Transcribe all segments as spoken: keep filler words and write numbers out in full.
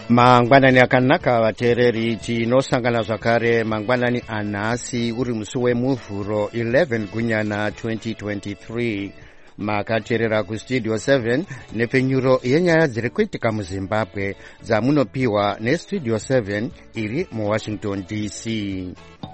mangwanani akanaka vateereri, tinosangana zvakare mangwanani anhasi uri musi wemuvhuro eleven gunyana twenty twenty-three. makateerera kustudio seven nepenyuro yenyaya dziri kuitika muzimbabwe dzamunopiwa nestudio seven iri muwashington D C.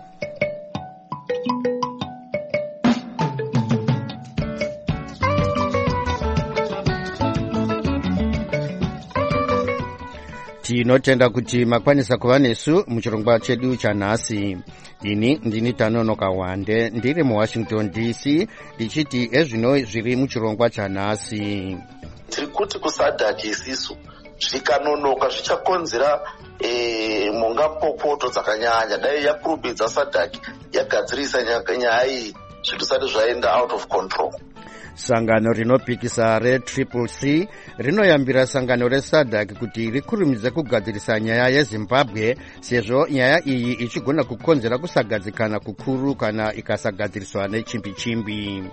tinotenda kuti makwanisa kuva nesu muchirongwa chedu chanhasi. ini ndini Tanonoka Wande ndiri muwashington D C ndichiti ezvino zviri muchirongwa chanhasi. tiri kuti kusadhaki isisu zvikanonoka zvichakonzera e, mungapopoto dzakanyanya. dai yakurumidza sadhaki yagadzirisa nyaya iyi zvinhu zvisati zvaenda out of control. sangano rinopikisa retriple C rinoyambira sangano resadhaki kuti rikurumidze kugadzirisa nyaya yezimbabwe sezvo nyaya iyi ichigona kukonzera kusagadzikana kukuru kana ikasagadziriswa nechimbi-chimbi.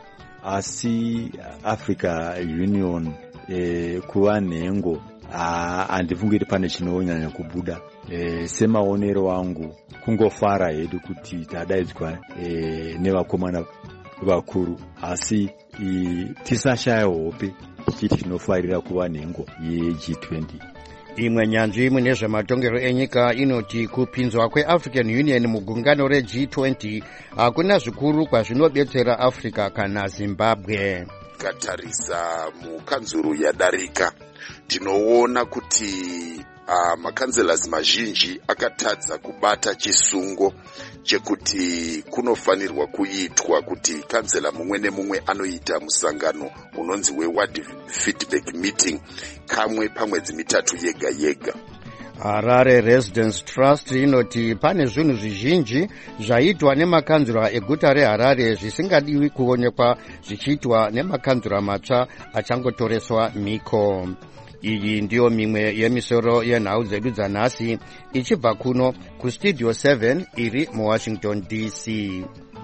asi Africa Union eh, kuva nhengo handifungiri pane chinonyanya kubuda. E, semaonero wangu kungofara hedu kuti tadaidzwa e, nevakomana vakuru, asi tisashaya hope tichiti tinofarira kuva nhengo ye-G twenty. imwe nyanzvi mune zvematongero enyika inoti kupinzwa kweAfrican Union mugungano re-G twenty hakuna zvikuru kwazvinobetsera Africa kana Zimbabwe. Katarisa mukanzuru yadarika tinoona kuti uh, makanzelas mazhinji akatadza kubata chisungo chekuti kunofanirwa kuitwa kuti kanzela mumwe nemumwe anoita musangano unonzi we-ward feedback meeting kamwe pamwedzi mitatu yega yega. Harare Residence Trust inoti pane zvinhu zvizhinji zvaitwa nemakanzura eguta reHarare zvisingadiwi kuonekwa zvichiitwa nemakanzura matsva achangotoreswa miko. iyi ndiyo mimwe yemisoro yenhau dzedu dzanhasi ichibva kuno kustudio seven iri muwashington D C.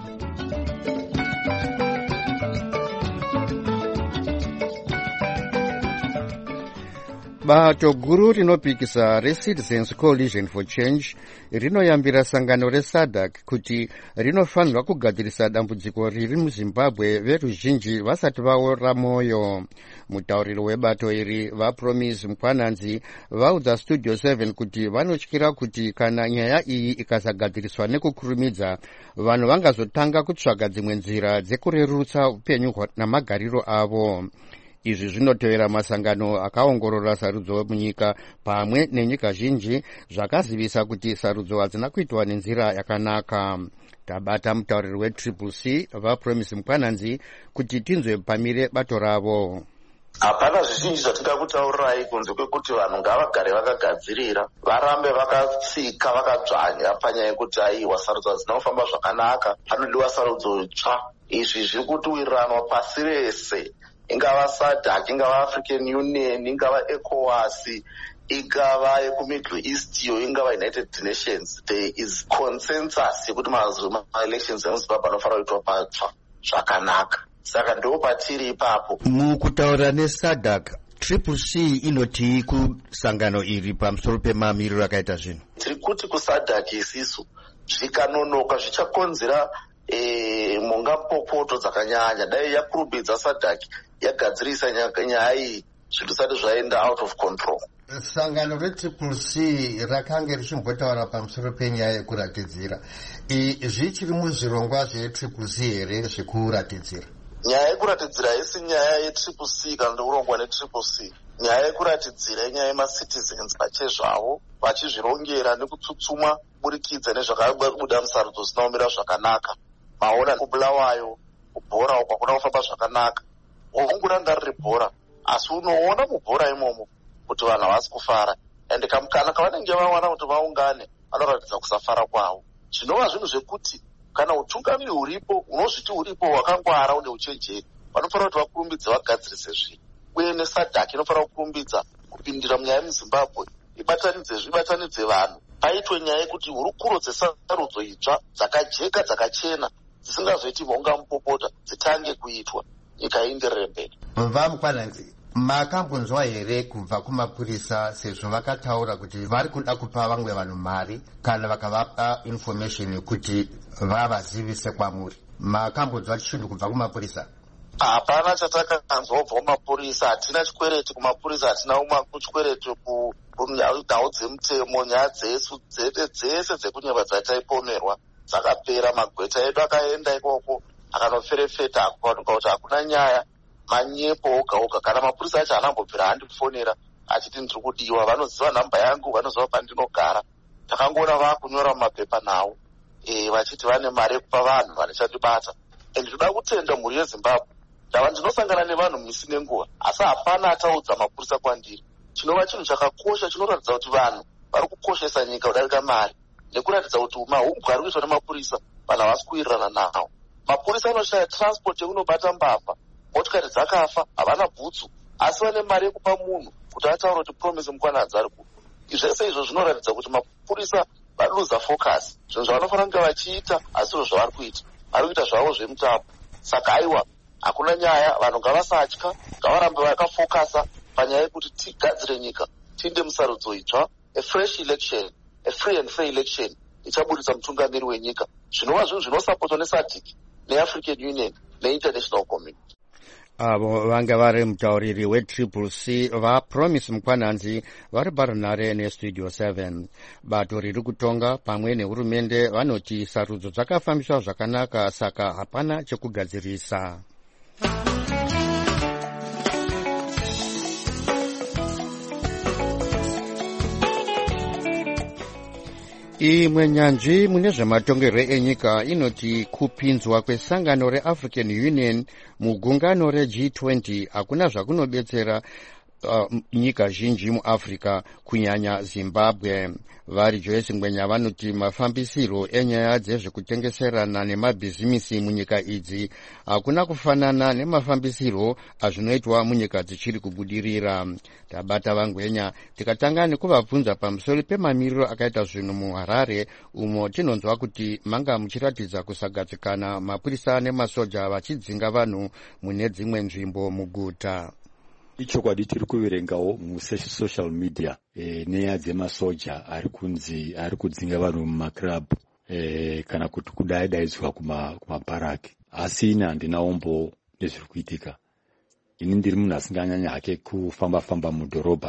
bato guru rinopikisa reCitizens Coalition for Change rinoyambira sangano resadhaki kuti rinofanirwa kugadzirisa dambudziko riri muzimbabwe veruzhinji vasati vaora moyo. mutauriri webato iri vaPromise Mkwananzi vaudza studio seven kuti vanotyira kuti kana nyaya iyi ikasagadziriswa nekukurumidza vanhu vangazotanga kutsvaga dzimwe nzira dzekurerutsa upenyu namagariro avo. izvi zvinotevera masangano akaongorora sarudzo munyika pamwe nenyika zhinji zvakazivisa kuti sarudzo hadzina kuitwa nenzira yakanaka. tabata mutauriri wetriple C vaPromise Mkwananzi kuti tinzwe pamire bato ravo. hapana zvizhinji zvatinga kutaurirai kunze kwekuti vanhu ngavagare vakagadzirira, varambe vakatsika vakadzvanya panyaya yekuti aiwa sarudzo hadzina kufamba zvakanaka, panodiwa sarudzo tsva. izvi zviri kutiwiriranwa pasi rese, ingava sadhaki, ingava African Union, ingava ECOWAS, ingava yekumiddle east yo, ingava United Nations. There is consensus yekuti ma-elections emuzimbabwe anofanira kuitwa patsva zvakanaka. saka ndo patiri ipapo. mukutaura nesadhaki triple C inoti kusangano iri pamusoro pemamiriro akaita zvinhu. tiri kuti kusadhaki isisu zvikanonoka zvichakonzera E, mungapopoto dzakanyanya. dai yakurumidza sadhaki yagadzirisa nyaya iyi zvinhu zvisati zvaenda out of control. sangano retriple C rakanga richimbotaura pamusoro penyaya yekuratidzira. zvichiri muzvirongwa zvetriple C here zvekuratidzira? nyaya yekuratidzira haisi nyaya yetriple C kana ndokurongwa netriple C. nyaya yekuratidzira inyaya yemacitizens pachezvavo vachizvirongera nekutsutsuma burikidza nezvakabuda musarudzo zvisinaomira zvakanaka. maona kubulawayo kubhora uko hakuna kufamba zvakanaka. wonguranga riri bhora, asi unoona mubhora imomo kuti vanhu havasi kufara, ende kamukana kavanenge vawana kuti vaungane vanoratidza kusafara kwavo. zvinova zvinhu zvekuti kana utungamiri huripo unozviti huripo hwakangwara une uchenjeri, vanofanira kuti vakurumbidze vagadzirise zvinhu. uye nesadhaki inofanira kukurumbidza kupindira munyaya yemuzimbabwe, ibatanidze zvibatanidze vanhu, paitwe nyaya yekuti hurukuro dzesarudzo itsva dzakajeka dzakachena dzisingazoiti mhonga mupopota dzitange kuitwa, nyika ienderere mberi. vaMkwananzi, makambonzwa here kubva kumapurisa sezvo vakataura kuti vari kuda kupa vamwe vanhu mari kana vakavapa information kuti vavazivise kwamuri? Makambonzwa chinhu kubva kumapurisa? Hapana chatakanzwa kubva kumapurisa. Hatina chikwereti kumapurisa, hatina chikwereti kunyau dzemutemo. Nyaya dzesu dzese dzekunyeva dzataipomerwa dzakapera. Magweta edu akaenda ikoko akanoferefeta akuwanika kuti hakuna nyaya, manyepo oga oga. Kana mapurisa acho anambobvira andifonera achiti ndiri kudiwa, vanoziva nhamba yangu, vanoziva pandinogara. Takangoona vakunyora mumapepa nawo e, vachiti vane mari yekupa vanhu vanechandibata. And ndoda kutenda mhuri yeZimbabwe, ndava ndinosangana nevanhu misi nenguva, asi hapana ataudza mapurisa kwandiri. Chinova chinhu chakakosha, chinoratidza kuti vanhu vari kukoshesa nyika kudarika mari, nekuratidza kuti mahubwa ari kuitwa nemapurisa vanhu havasi kuwirirana nawo. Mapurisa anoshaya transport yekunobata mbavha, motikari dzakafa, havana bhutsu, asi vane mari yekupa munhu kuti ataura kuti promise mukwanadzi ari kupa. Zvese izvo zvinoratidza kuti mapurisa valuza focus. Zvinhu zvavanofanira kunge vachiita asi zvinhu zvavari kuita, vari kuita zvavo zvemutambo. Saka aiwa, hakuna nyaya, vanhu ngavasatya, ngavarambe vakafokasa panyaya yekuti tigadzire nyika, tiinde musarudzo itsva, a fresh election, a free and fair election ichaburitsa mutungamiri wenyika. Zvinova zvinhu zvinosapotwa neSADC neAfrican Union neinternational community. Avo vanga vari mutauriri wetriple C vaPromise Mukwananzi vari parunare nestudio seven. Bato riri kutonga pamwe nehurumende vanoti sarudzo dzakafambiswa zvakanaka, saka hapana chekugadzirisa. Imwe nyanzvi mune zvematongerwo enyika inoti kupinzwa kwesangano reAfrican Union mugungano reG twenty hakuna zvakunobetsera uh, nyika zhinji muAfrica, kunyanya Zimbabwe. Vari Joyce Ngwenya vanoti mafambisiro enyaya dzezvekutengeserana nemabhizimisi munyika idzi hakuna kufanana nemafambisiro azvinoitwa munyika dzichiri kubudirira. Tabata vaNgwenya tikatanga nekuvabvunza pamusoro pemamiriro akaita zvinhu muHarare, umo tinonzwa kuti manga muchiratidza kusagadzikana, mapurisa nemasoja vachidzinga vanhu mune dzimwe nzvimbo muguta. Ichokwadi tiri kuverengawo musocial media e, neya dzemasoja ari kunzi ari kudzinga vanhu mumaklub e, kana kuti kudaidzwa kumaparaki. Asi ina handinaombo nezviri kuitika. Ini ndiri munhu asinganyanya hake kufamba famba mudhorobha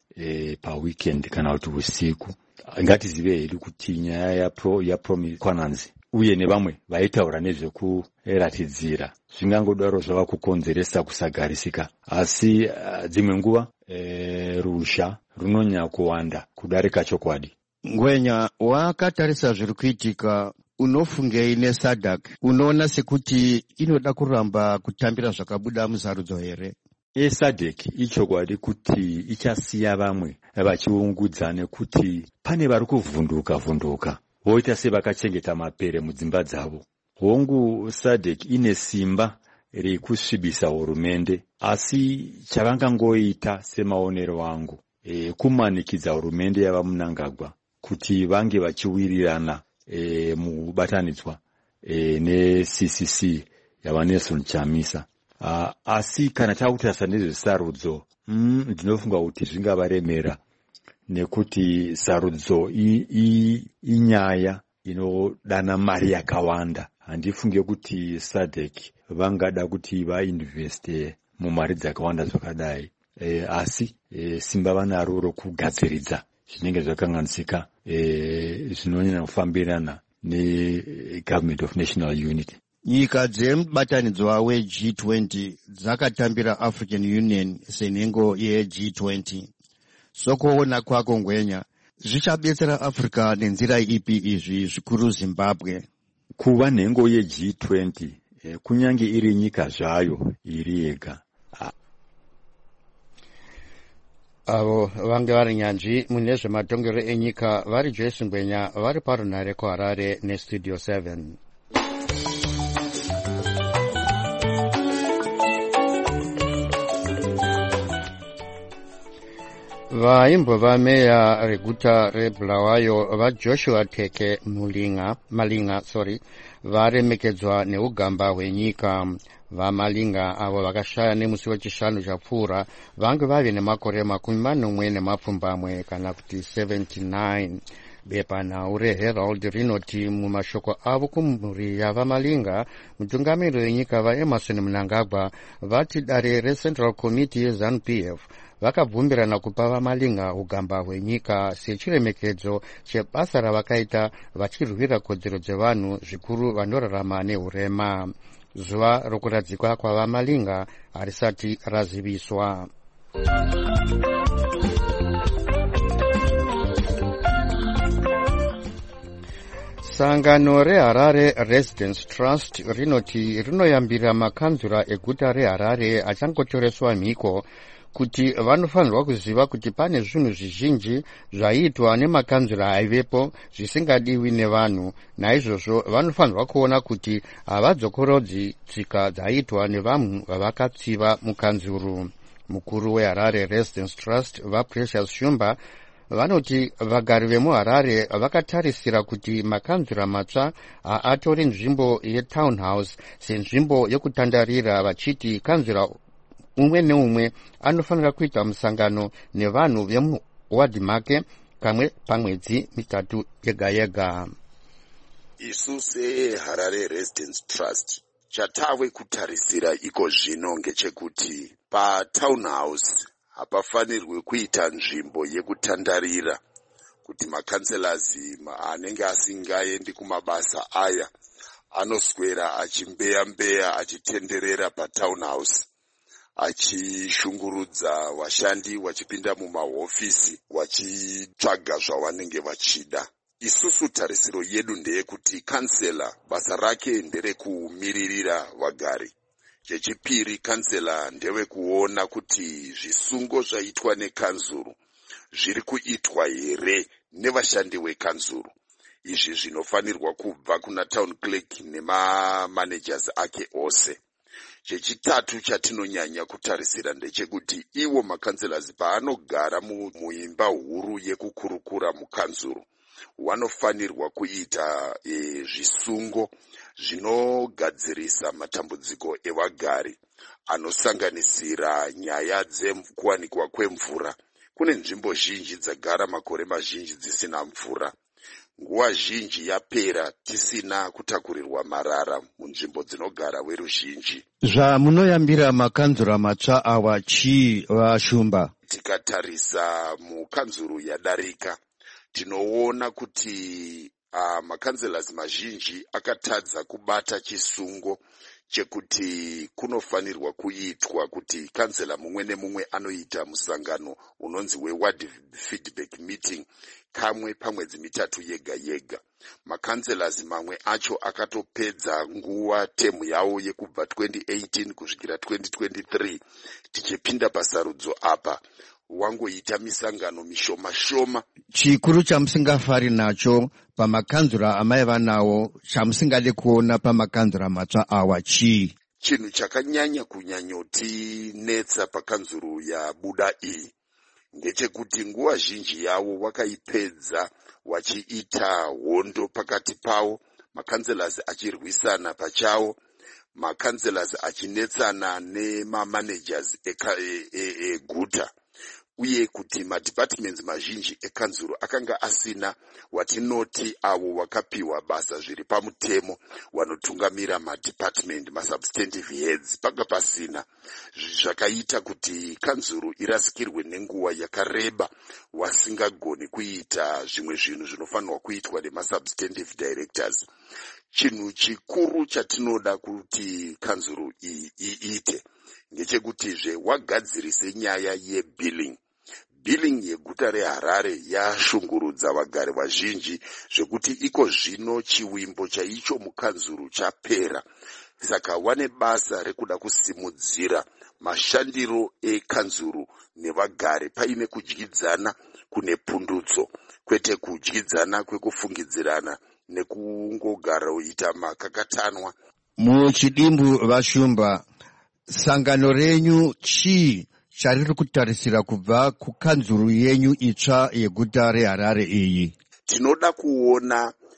e, paweekend kana kuti usiku. Ngatizive hedu kuti nyaya yaPromise Mukwananzi uye nevamwe vaitaura nezvekuratidzira zvingangodaro zvava kukonzeresa kusagarisika, asi uh, dzimwe nguva e, rusha runonyanya kuwanda kudarika chokwadi. Ngwenya, wakatarisa zviri kuitika, unofungei neSADC? Unoona sekuti inoda kuramba kutambira zvakabuda musarudzo here? eSADC ichokwadi kuti ichasiya vamwe vachiungudza nekuti pane vari kuvhunduka vhunduka voita sevakachengeta mapere mudzimba dzavo. Hongu SADC ine simba rekusvibisa hurumende, asi chavangangoita semaonero angu e, kumanikidza hurumende yava Mnangagwa kuti vange vachiwirirana e, mubatanidzwa e, neC C C yava Nelson Chamisa. Uh, asi kana takutarisa nezvesarudzo ndinofunga kuti zvingavaremera, nekuti sarudzo inyaya inodana mari yakawanda. Handifunge kuti SADC vangada kuti vainveste mumari dzakawanda zvakadai, e, asi e, simba vanaro rokugadziridza zvinenge zvakanganisika e, zvinonyanya kufambirana neGovernment of National Unity. Nyika dzemubatanidzwa weG twenty dzakatambira African Union senhengo yeG twenty. Sokuona kwako Ngwenya, zvichabetsera Africa nenzira ipi izvi, zvikuru Zimbabwe? Kuva nhengo yeG twenty eh, kunyange iri nyika zvayo iri yega. Avo vange vari nyanzvi mune zvematongero enyika vari Joyce Ngwenya vari parunare kuHarare nestudio seven. Vaimbova meya reguta reBulawayo vaJoshua Teke Mulinga, Malinga sorry, varemekedzwa neugamba hwenyika. vamalinga avo vakashaya nemusi wechishanu chapfuura vange vave nemakore makumi manomwe nemapfumbamwe kana kuti seventy-nine. Bepanhau reHerald rinoti mumashoko avo kumhuri yavamalinga, mutungamiri wenyika vaEmerson Mnangagwa vati dare reCentral Committee yeZANU-P F vakabvumirana kupa vamalinga ugamba hwenyika sechiremekedzo chebasa ravakaita vachirwira kodzero dzevanhu zvikuru vanorarama neurema. Zuva rokuradzikwa kwavamalinga harisati raziviswa. Sangano reHarare Residents Trust rinoti rinoyambira makanzura eguta reHarare achangotoreswa mhiko kuti vanofanirwa kuziva kuti pane zvinhu zvizhinji zvaiitwa nemakanzura aivepo zvisingadiwi nevanhu. Naizvozvo vanofanirwa kuona kuti havadzokorodzi tsika dzaiitwa nevanhu vavakatsiva mukanzuru. Mukuru weHarare Residents Trust vaPrecious Shumba vanoti vagari vemuHarare vakatarisira kuti makanzura matsva haatori nzvimbo yetownhouse senzvimbo yekutandarira, vachiti kanzura umwe neumwe anofanira kuita musangano nevanhu vemuwadhi make kamwe pamwedzi mitatu yega yega. Isu seHarare Residents Trust chatave kutarisira iko zvino ngechekuti patownhouse hapafanirwe kuita nzvimbo yekutandarira kuti makanselas anenge asingaendi kumabasa aya anoswera achimbeya mbeya achitenderera patownhouse achishungurudza vashandi vachipinda mumahofisi vachitsvaga zvavanenge vachida. Isusu tarisiro yedu ndeyekuti kansela basa rake nderekumiririra vagari. Chechipiri, kansela ndewe kuona kuti zvisungo zvaitwa nekanzuru zviri kuitwa here nevashandi vekanzuru. Izvi zvinofanirwa kubva kuna town clerk nemamanagers ake ose. Chechitatu chatinonyanya kutarisira ndechekuti iwo makanselas paanogara muimba huru yekukurukura mukanzuru wanofanirwa kuita e, zvisungo zvinogadzirisa matambudziko evagari anosanganisira nyaya dzekuwanikwa kwemvura. Kune nzvimbo zhinji dzagara makore mazhinji dzisina mvura. Nguva zhinji yapera tisina kutakurirwa marara munzvimbo dzinogara veruzhinji. Zvamunoyambira makanzura matsva awa chii vaShumba? Tikatarisa mukanzuru yadarika tinoona kuti uh, makanselas mazhinji akatadza kubata chisungo chekuti kunofanirwa kuitwa kuti kansela mumwe nemumwe anoita musangano unonzi weward feedback meeting kamwe pamwedzi mitatu yega yega. Makanselas mamwe acho akatopedza nguva temu yavo yekubva twenty eighteen kusvikira twenty twenty-three tichipinda pasarudzo apa wangoita misangano mishoma shoma. Chikuru chamusingafari nacho pamakanzura amaiva nawo chamusingade kuona pamakanzura matsva awa chii? Chinhu chakanyanya kunyanyoti netsa pakanzuru yabuda iyi ngechekuti nguva zhinji yavo wakaipedza wachiita hondo pakati pavo, makanselas achirwisana pachawo, makanselas achinetsana nemamanagers eguta e, e, uye kuti madepartments mazhinji ekanzuru akanga asina watinoti avo wakapiwa basa zviri pamutemo wanotungamira madepartment masubstantive heads panga pasina. Zvakaita kuti kanzuru irasikirwe nenguva yakareba wasingagoni kuita zvimwe zvinhu zvinofanirwa kuitwa nemasubstantive directors. Chinhu chikuru chatinoda kuti kanzuru iite ngechekutizve wagadzirise nyaya yebilling. Billing yeguta reHarare yashungurudza vagari vazhinji zvekuti iko zvino chiwimbo chaicho mukanzuru chapera. Saka wane basa rekuda kusimudzira mashandiro ekanzuru nevagari paine kudyidzana kune pundutso, kwete kudyidzana kwekufungidzirana nekungogara uita makakatanwa. Muchidimbu vaShumba, sangano renyu chii chariri kutarisira kubva kukanzuru yenyu itsva yeguta reHarare iyi? Tinoda kuona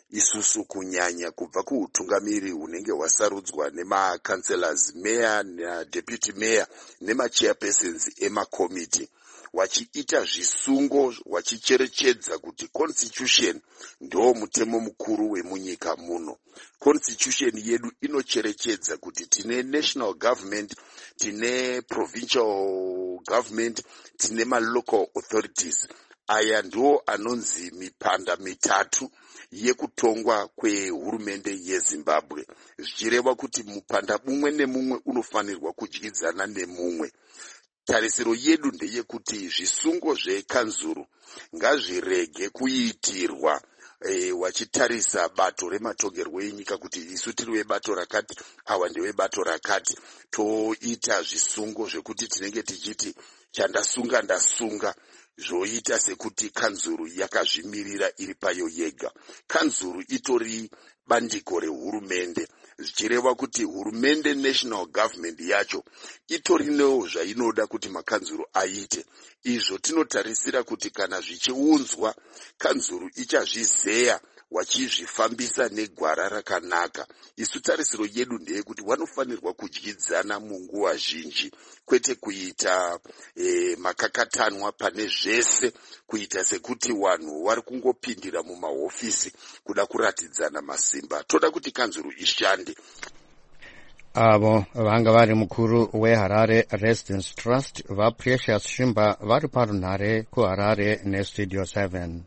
isusu kunyanya kubva kuutungamiri hunenge hwasarudzwa nemakanselas, meya nadeputy meya nemachairpersons emakomiti, wachiita zvisungo wachicherechedza kuti constitution ndo mutemo mukuru wemunyika muno. Constitution yedu inocherechedza kuti tine national government, tine provincial government, tine ma-local authorities. Aya ndo anonzi mipanda mitatu yekutongwa kwehurumende yeZimbabwe, zvichireva kuti mupanda mumwe nemumwe unofanirwa kudyidzana nemumwe. Tarisiro yedu ndeyekuti zvisungo zvekanzuru ngazvirege kuitirwa e, wachitarisa bato rematongerwo enyika kuti isu tiri webato rakati, awa ndewebato rakati, toita zvisungo zvekuti tinenge tichiti chandasunga ndasunga, zvoita sekuti kanzuru yakazvimirira iri payo yega. Kanzuru itori bandiko rehurumende, zvichireva kuti hurumende national government yacho itorinewo zvainoda kuti makanzuru aite. Izvo tinotarisira kuti kana zvichiunzwa, kanzuru ichazvizeya wachizvifambisa negwara rakanaka. Isu tarisiro yedu ndeyekuti wanofanirwa kudyidzana munguva zhinji, kwete kuita e, makakatanwa pane zvese, kuita sekuti wanhu vari kungopindira mumahofisi kuda kuratidzana masimba. Toda kuti kanzuru ishande. Avo vanga vari mukuru weHarare Residence Trust vaPrecious Shimba vari parunhare kuHarare neStudio seven.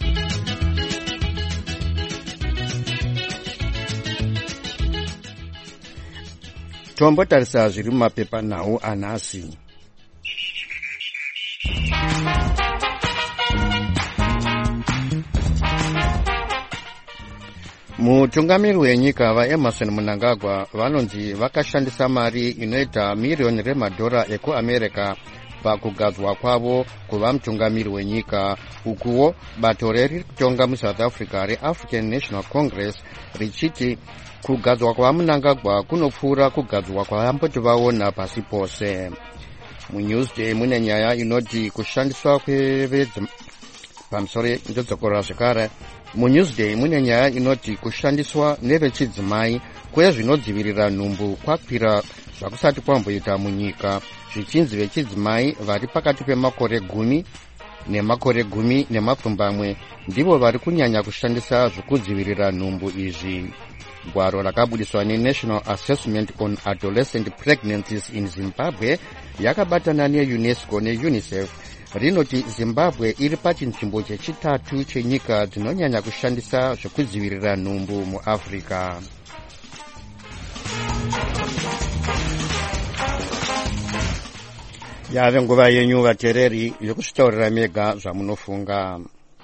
Tombotarisa zviri mumapepanhau anhasi. Mutungamiri wenyika vaEmerson Mnangagwa vanonzi vakashandisa mari inoita miriyoni remadhora ekuAmerica pakugadzwa kwavo kuva mutungamiri wenyika. Ukuwo bato riri kutonga muSouth Africa reAfrican National Congress richiti kugadzwa kwaMnangagwa kunopfuura kugadzwa kwavamboti vaona pasi pose. MuNewsday mune nyaya inoti kushandiswa kwevedzi pamusoro ndodzokora zvekare. MuNewsday mune nyaya inoti kushandiswa nevechidzimai kwezvinodzivirira nhumbu kwakwira zvakusati kwamboita munyika, zvichinzi vechidzimai vari pakati pemakore gumi nemakore gumi nemapfumbamwe ndivo vari kunyanya kushandisa zvekudzivirira nhumbu izvi. Gwaro rakabudiswa neNational Assessment on Adolescent Pregnancies in Zimbabwe yakabatana neUNESCO neUNICEF rinoti Zimbabwe iri pachinzvimbo chechitatu chenyika dzinonyanya kushandisa zvekudzivirira nhumbu muAfrica. Yave nguva yenyu vateereri yokuzvitaurira mega zvamunofunga.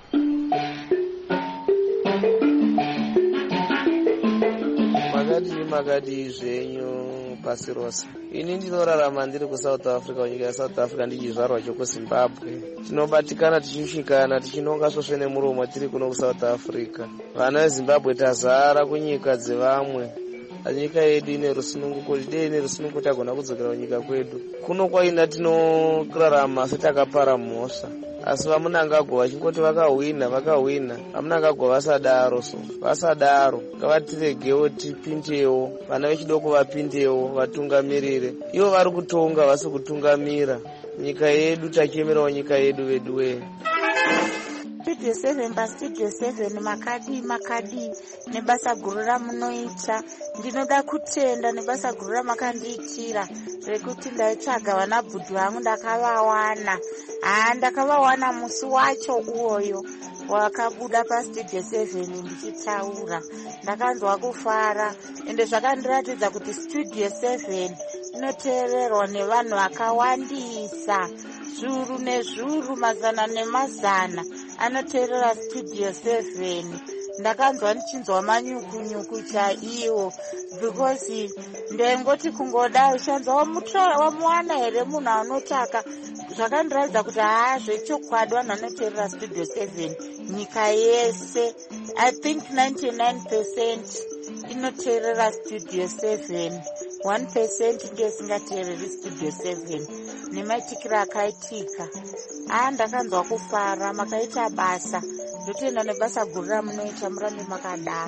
Makadii makadii zvenyu pasi rose. Ini ndinorarama ndiri kuSouth Africa, nyika yaSouth Africa ndichizvarwa chokuZimbabwe. Tinobatikana tichisvikana tichinonga svosve nemuromo tiri kuno kuSouth Africa. Vana veZimbabwe tazara kunyika dzevamwe. Nyika yedu ine rusununguko, dei ine rusununguko tagona kudzokera kunyika kwedu. Kuno kwaina tinorarama setakapara mhosva. Asi vaMnangagwa vachingoti vakahwina vakahwina, vaMnangagwa vasadaro so vasadaro ngavatiregewo tipindewo, vana vechidoko vapindewo vatungamirire. Ivo vari kutonga vasi kutungamira nyika yedu, tachiemerawo nyika yedu vedu we. Studio seven pa Studio seven makadi makadi nebasa guru ramunoita. Ndinoda kutenda nebasa guru ramakandiitira rekuti ndaitsvaga vana bhudhu vangu ndakavawana. Ah, ndakavawana musi wacho uwoyo wakabuda pa Studio seven ndichitaura. Ndakanzwa kufara ende zvakandiratidza kuti Studio seven inoteererwa nevanhu vakawandisa, zviuru nezviuru, mazana nemazana anoteerera Studio seven. Ndakanzwa ndichinzwa manyukunyuku chaiwo because ndengoti kungoda ushanza wamutora wamuwana here munhu anotsvaka. Zvakandiratidza kuti haa zvechokwadi vanhu vanoteerera Studio seven nyika yese. I think ninety-nine percent inoteerera Studio seven, one percent ndiye isingateereri Studio seven nemaitikiro akaitika. Ah, ndakanzwa kufara, makaita basa ndotoenda nebasa guru ramunoita murambe makadaro.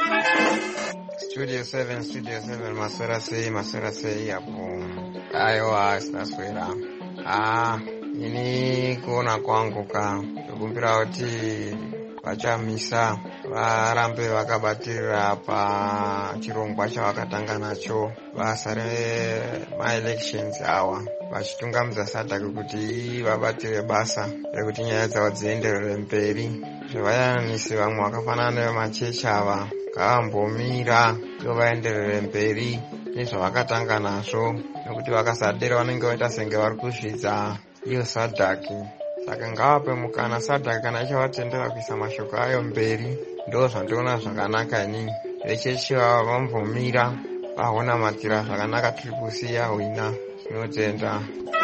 Studio seven, Studio seven, maswera sei, maswera sei hapo. Aiwa, sinaswera. Ah, ini kuona kwangu ka kukumbira kuti vachamisa varambe vakabatirira pa chirongwa chavakatanga nacho basa rema-elections awa vachitungamidza sadhaka kuti vabatire basa rekuti nyaya dzavo dzienderere mberi. Zvevayananisi vamwe vakafanana nevemachechi ava ngavambomira ivo vaenderere mberi nezvavakatanga nazvo, nekuti vakasadera vanenge vaita senge vari kuzvidza iyo sadhaki. Saka ngavape mukana sadhaki kana ichavatendera kuisa mashoko ayo mberi. Ndo zvandiona zvakanaka inini. Vechechi vava vambomira vaona matira zvakanaka tripusi yahwina. Tinotenda.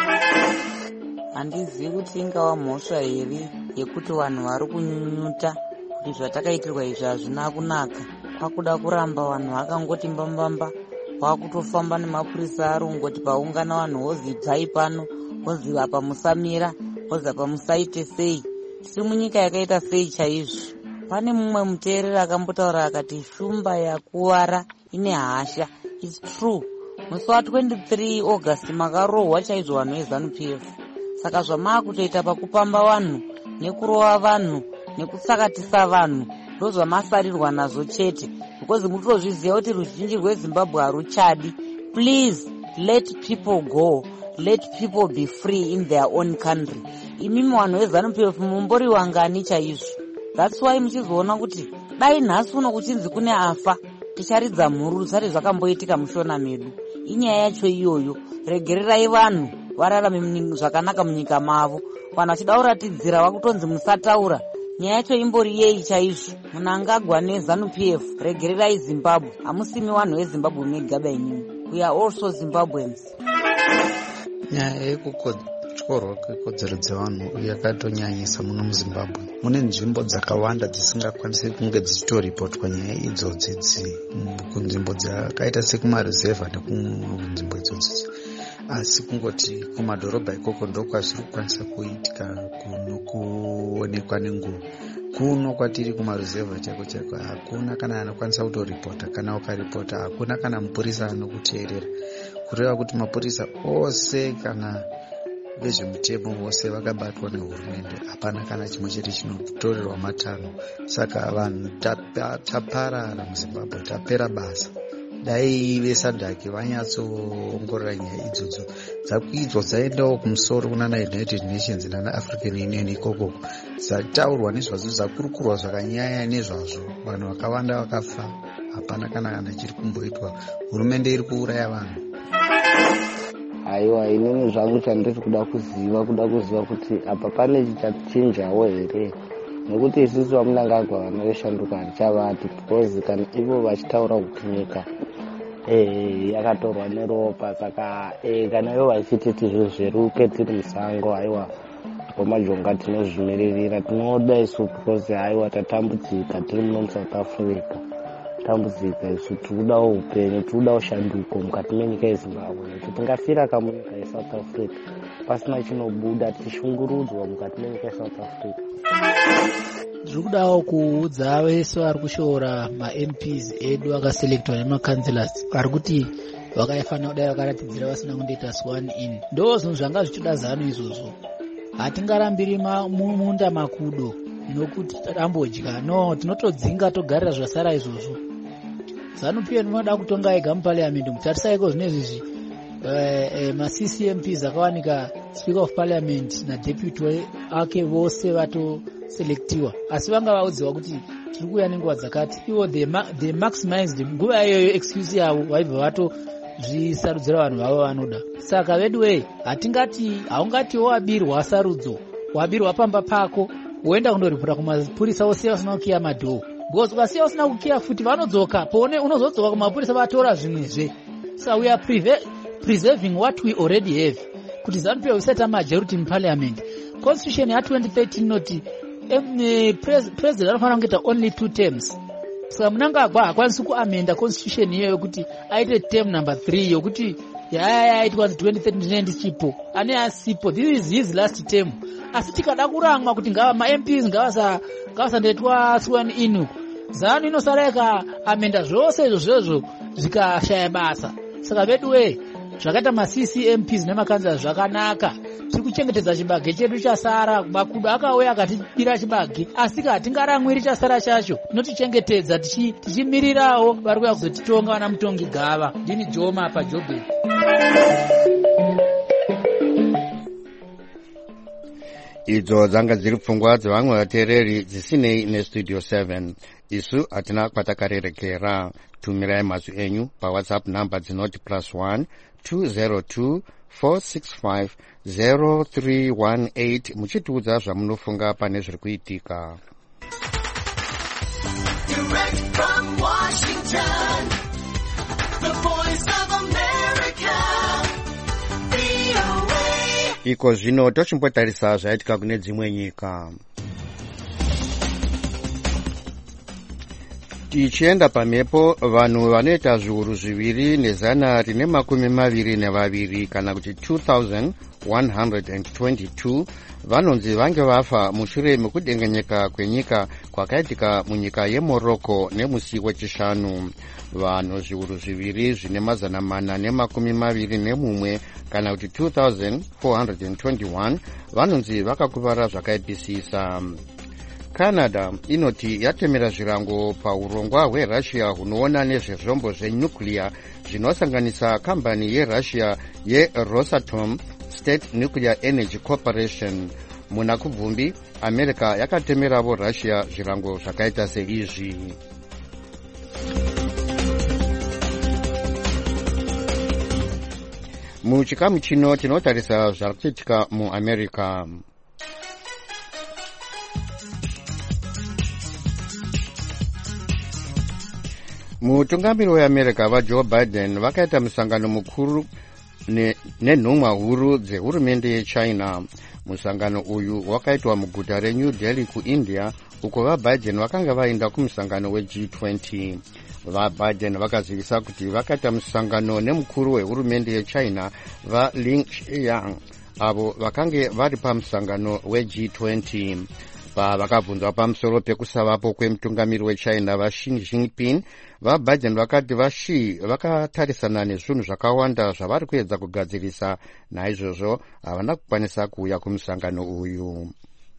Handizivi kuti ingava mhosva here yekuti vanhu vari kunyunyuta kuti zvatakaitirwa izvi hazvina kunaka. Kwakuda kuramba vanhu vakangoti mbambamba, vakutofamba nemapurisa arongoti paungana vanhu vozi bvai pano, vozi apa musamira, vozi apa musaite sei. Tiri munyika yakaita sei chaizvo. Pane mumwe muteereri akambotaura akati shumba yakuwara ine hasha. It's true. Musi wa twenty-three August makarohwa chaizvo vanhu veZANU P F. Saka zvamaakutoita pakupamba vanhu nekurova vanhu nekutsakatisa vanhu ndozvamasarirwa nazvo chete, because mutozviziva kuti ruzhinji rweZimbabwe haruchadi. Please let people go, let people be free in their own country. Imimi vanhu veZANU P F mumbori wangani chaizvo. That's why muchizoona kuti dai nhasi uno kuchinzi kune afa ticharidza mhuru risati zvakamboitika mushona medu. Inyaya yacho iyoyo. Regererai vanhu vararame zvakanaka munyika mavo. Vanhu vachida kuratidzira vakutonzi musataura. Nyaya yacho imbori yei chaizvo. Munhu angagwa neZANU P F. Regererai Zimbabwe. Hamusimi vanhu veZimbabwe megaba inini. We are also Zimbabweans. Nyaya yekutyorwa kwekodzero dzevanhu yakatonyanyisa muno muZimbabwe. Mune nzvimbo dzakawanda dzisingakwanisi kunge dzichitoripotwa nyaya idzodzi kunzvimbo dzakaita sekumaruzevha nekunzvimbo idzodzi. Asi kungoti kumadhorobha ikoko ndokwazviri kukwanisa kuitika kuonekwa nenguva. Kuno kwatiri kumaruzevha chaiko chaiko hakuna kana anokwanisa kutoripota. Kana ukaripota hakuna kana mupurisa anokuteerera. Kureva kuti mapurisa ose kana vezvemutemo vose vakabatwa nehurumende. Hapana kana chimwe chete chinotorerwa matano. Saka vanhu taparara muZimbabwe, tapera basa. Dai vesadhaki vanyatsoongorora nyaya idzodzo dzakuidzwa dzaendawo kumusoro kuna United Nations nana African Union ikoko, dzataurwa nezvazvo, dzakurukurwa zvakanyanya nezvazvo. Vanhu vakawanda vakafa. Hapana kana kana chiri kumboitwa. Hurumende iri kuuraya vanhu. Aiwa, inini zvangu chandiri kuda kuziva kuda kuziva kuti apa pane chichinjawo here, nekuti isusu vamunangagwa vana veshanduka harichavati, because kana ivo vachitaura kuti nyika eh yakatorwa neropa. Saka eh kana ivo vachititi zvinhu zveruke tiri musango, aiwa komajonga tinozvimirira. Tinoda isu because aiwa tatambudzika tiri muno muSouth Africa. Tambudzika isu tikudawo upenyu, tikudawo shanduko mukati menyika yeZimbabwe. Nekuti tingafira kamunyika yeSouth Africa pasina chinobuda, tichishungurudzwa mukati menyika yeSouth Africa. Zvirikudawo kuudza vese vari kushoora ma-M Ps edu akaselekitwa nemakanzilasi vari kuti vakafanira kudai vakaratidzira vasina kundoita sworn in. Ndo zvinhu zvanga zvichida ZANU izvozvo. Hatingarambiri munda makudo nokuti tambodya. No, tinotodzinga togarira zvasara izvozvo. ZANU P F inoda kutonga ega muparliament. Mutarisaiko zvinezvi ma-C C M Ps akawanika Speaker of Parliament naDeputy ake vose vatoselektiwa. Asi vanga vaudziwa kuti tiri kuuya nenguva dzakati. Ivo they maximized nguva iyoyo excuse yavo vaibva vatozvisarudzira vanhu vavo vanoda. Saka vedu wei, hatingati haungati wabirwa sarudzo, wabirwa pamba pako woenda kundoripota kumapurisa ose vasina kukiya madhoo. Because vasiya vasina kukiya futi vanodzoka pone unozodzoka kumapurisa vatora zvimwezve. So we are preserving what we already have. Kuti ZANU P F isati majority muparliament. Constitution ya twenty thirteen inoti president anofanira kuita only two terms. Saka Mnangagwa hakwanisi kuamenda constitution iyoyo kuti aite term number three yokuti yaya yaitwa twenty thirteen ndichipo ane asipo. This is his last term. asi tikada kurangwa kuti ngava ma-M Ps ngavasandoitwa sworn in, zanu inosareka amenda zvose izvo zvezvo zvikashaya basa. Saka veduwe zvakaita ma-C C M Ps nemakanzera zvakanaka. Tiri kuchengetedza chibage chedu chasara. Makudo akauya akatibira chibage, asi katingaramwiri chasara chacho tinotichengetedza tichimirirawo vari kuya kuzotitonga vana mutongi gava. Ndini Joma paJobe. Idzo dzanga dziri pfungwa dzevamwe vateereri dzisinei nestudio seven. Isu hatina kwatakarerekera. Tumirai mazwi enyu pawhatsapp number dzinoti plus one two zero two four six five zero three one eight muchitiudza zvamunofunga pane zviri kuitika. Direct from Washington, the voice of America, V O A. Iko zvino tochimbotarisa zvaitika kune dzimwe nyika. Tichienda pamhepo, vanhu vanoita zviuru zviviri nezana rine makumi maviri nevaviri kana kuti two thousand one hundred twenty-two vanonzi vange vafa mushure mekudengenyeka kwenyika kwakaitika munyika yeMorocco nemusi wechishanu. Vanhu zviuru zviviri zvine mazana mana nemakumi maviri nemumwe kana kuti two thousand four hundred twenty-one vanonzi vakakuvara zvakaipisisa. Canada inoti yatemera zvirango paurongwa hweRussia hunoona nezvezvombo zvenuclear zvinosanganisa kambani yeRussia yeRosatom State Nuclear Energy Corporation. Muna kubvumbi, America yakatemeravo Russia zvirango zvakaita seizvi. Muchikamu chino tinotarisa zvarikuitika muAmerica. Mutungamiri weAmerica vaJoe Biden vakaita musangano mukuru nenhumwa huru dzehurumende yeChina. Musangano uyu wakaitwa muguta reNew Delhi kuIndia, uko vaBiden vakanga vaenda kumusangano weG twenty. VaBiden vakazivisa kuti vakaita musangano nemukuru wehurumende yeChina vaLing Xiang, avo vakange vari pamusangano weG twenty. Pavakabvunzwa pamusoro pekusavapo kwemutungamiri weChina vaXi Jinping, vaBiden vakati vaXi vakatarisana nezvinhu zvakawanda zvavari kuedza kugadzirisa, naizvozvo havana kukwanisa kuuya kumusangano uyu.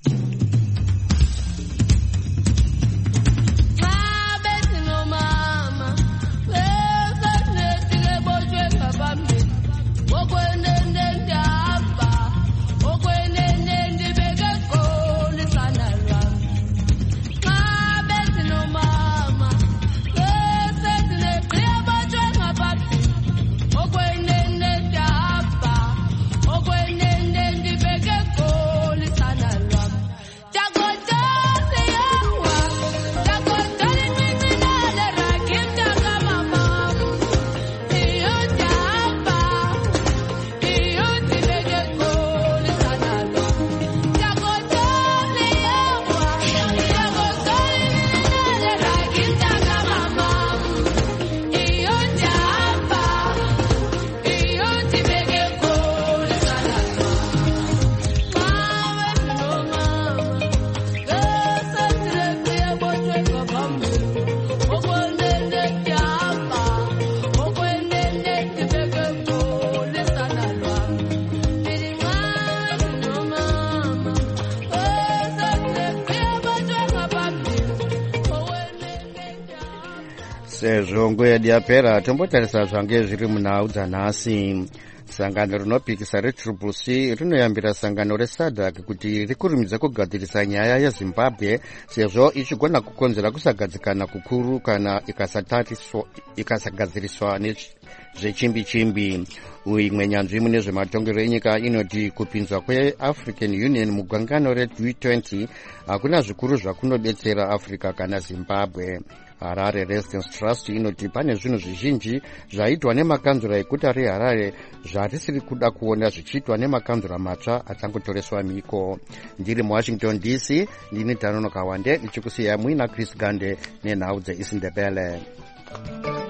Sezvo nguva yedu yapera, tombotarisa zvange zviri munhau dzanhasi. Sangano rinopikisa reTriple C rinoyambira sangano reSADC kuti rikurumidze kugadzirisa nyaya yeZimbabwe sezvo ichigona kukonzera kusagadzikana kukuru kana ikasagadziriswa nezvechimbi-chimbi. Uimwe nyanzvi mune zvematongero enyika inoti kupinzwa kweAfrican Union mugangano reG twenty hakuna zvikuru zvakunodetsera Africa kana Zimbabwe. Harare Residence Trust inoti pane zvinhu zvizhinji zvaitwa nemakanzura eguta reHarare zvatisiri kuda kuona zvichiitwa nemakanzura matsva achangotoreswa miko. Ndiri muWashington D C, ndini Tanono Kawande ndichikusiyai muina Chris Gande nenhau dzeIsindebele.